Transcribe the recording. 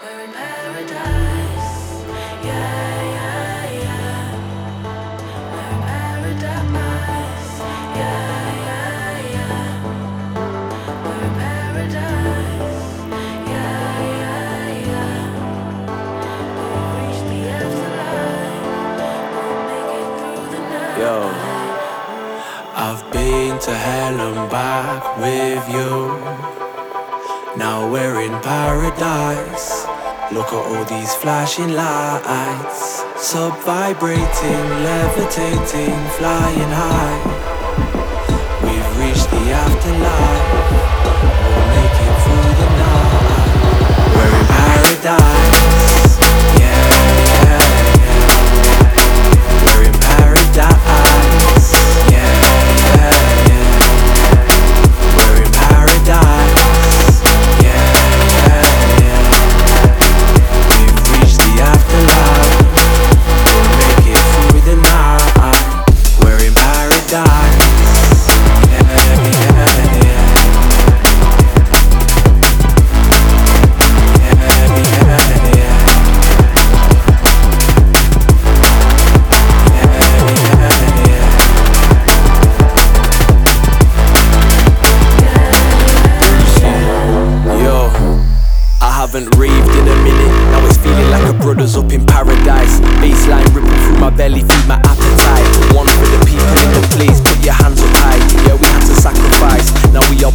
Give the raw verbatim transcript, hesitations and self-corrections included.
We're in paradise. Yeah, yeah, yeah. We're in paradise. Yeah, yeah, yeah. We're in paradise. Yeah, yeah, yeah. We've reached the afterlife. We'll make it through the night. Yo, I've been to hell and back with you. Now we're in paradise. Look at all these flashing lights. Sub-vibrating, levitating, flying high. We've reached the afterlife. We'll make it through the night. We're in paradise. Yeah, yeah, yeah. We're in paradise. Yeah, yeah, yeah. We're in paradise. Yeah, yeah, yeah. We've reached the afterlife. We'll make it through the night. We're in paradise. Yeah, yeah, yeah. Yeah, yeah, yeah. Yo, I haven't raved in a minute. Now it's feeling like a brother's up in paradise. Baseline ripping through my belly, feed my appetite. One for the people in the place, put your hands up high. Yeah, we had to sacrifice. Now we are